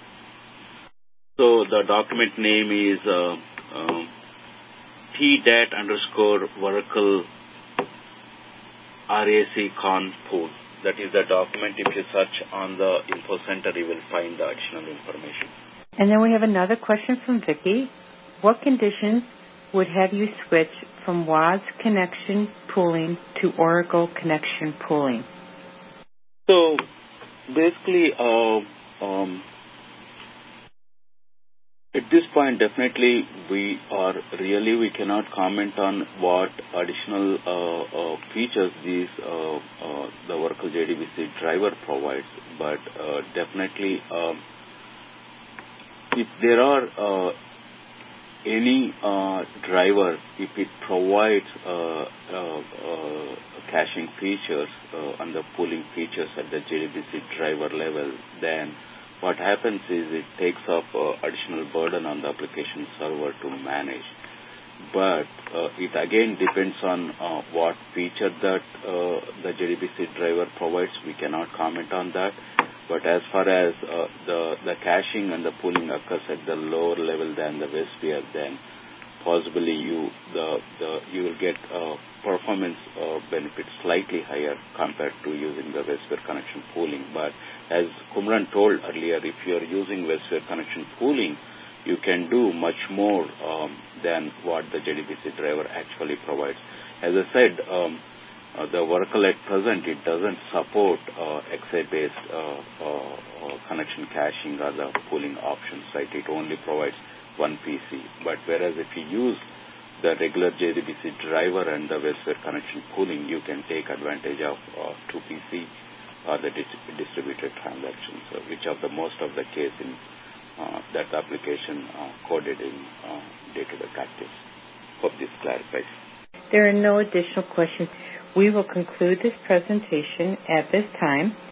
so the document name is uh, um, tdat underscore Oracle R A C con pool. That is the document. If you search on the info center, you will find the additional information. And then we have another question from Vicky. What conditions would have you switch from W A S connection pooling to Oracle connection pooling? So basically, uh, um, at this point, definitely we are really, we cannot comment on what additional uh, uh, features these uh, uh, the Oracle J D B C driver provides, but uh, definitely um, if there are uh, any uh, driver, if it provides uh, uh, uh, caching features uh, and the pooling features at the J D B C driver level, then what happens is it takes up uh, additional burden on the application server to manage. But uh, it again depends on uh, what feature that uh, the J D B C driver provides. We cannot comment on that. But as far as uh, the, the caching and the pooling occurs at the lower level than the WSPF, then possibly you the, the you will get uh, performance uh, benefits slightly higher compared to using the WestSphere connection pooling. But as Kumran told earlier, if you are using WestSphere connection pooling, you can do much more um, than what the J D B C driver actually provides. As I said, um, uh, the Oracle at present, it doesn't support uh, X A-based uh, uh, uh, connection caching or the pooling options, right? It only provides one P C. But whereas if you use the regular J D B C driver and the WestSphere connection pooling, you can take advantage of uh, two P C or the dis- distributed transactions, uh, which are the most of the case in uh, that application uh, coded in uh, day-to-day practice. Hope this clarifies. There are no additional questions. We will conclude this presentation at this time.